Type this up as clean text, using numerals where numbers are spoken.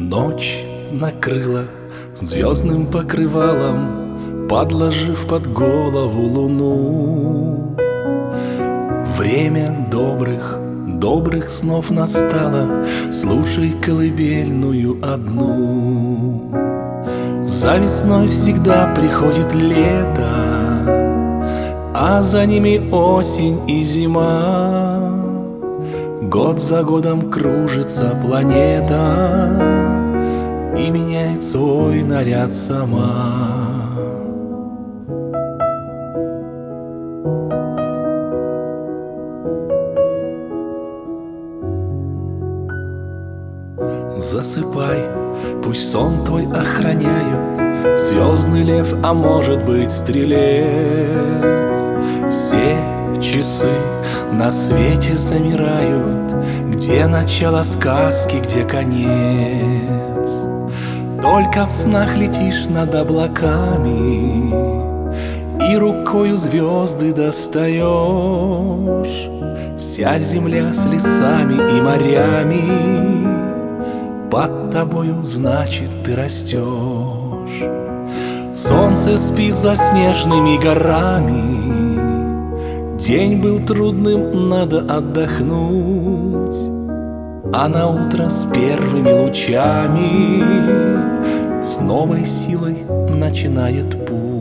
Ночь накрыла звездным покрывалом, подложив под голову луну. Время добрых снов настало, слушай колыбельную одну. За весной всегда приходит лето, а за ними осень и зима. Год за годом кружится планета и меняет свой наряд сама. Засыпай, пусть сон твой охраняют звездный лев, а может быть стрелец. Все часы на свете замирают, где начало сказки, где конец. Только в снах летишь над облаками и рукою звезды достаешь. Вся земля с лесами и морями под тобою, значит, ты растешь. Солнце спит за снежными горами, день был трудным, надо отдохнуть, а на утро с первыми лучами с новой силой начинает путь.